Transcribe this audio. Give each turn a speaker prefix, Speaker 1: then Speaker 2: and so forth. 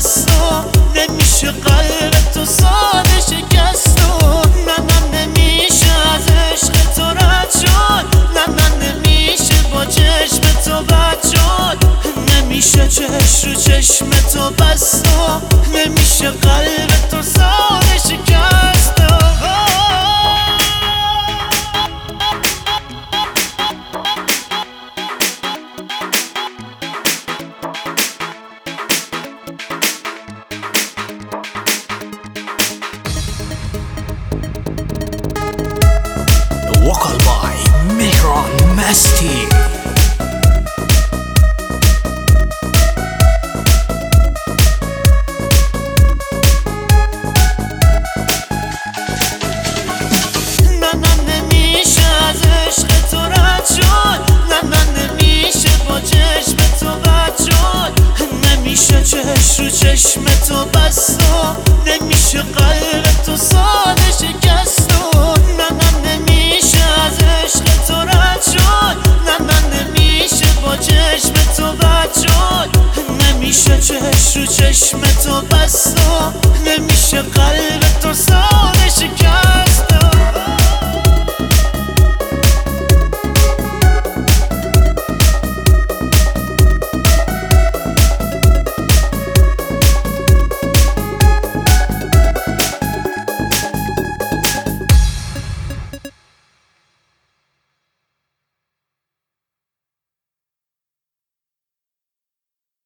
Speaker 1: بست و نمیشه قلب تو ساده شکست و نه نمیشه از عشق تو رد شد، نه نمیشه با چشم تو بد شد، نمیشه چشم رو چشم تو بست و نمیشه قلب تو ساده شکست و
Speaker 2: وکال بای مهران مستی.
Speaker 1: نمیشه از عشق تو رد شد، نه نمیشه با چشم تو بد شد، نمیشه چشم رو چشم تو بست و نمیشه قلب تو ساده شکست و نه نمیشه از عشق تو رد شد، نه نمیشه با چشم تو بد شد، نمیشه چشم رو چشم تو بست و نمیشه قلب تو ساده شکست.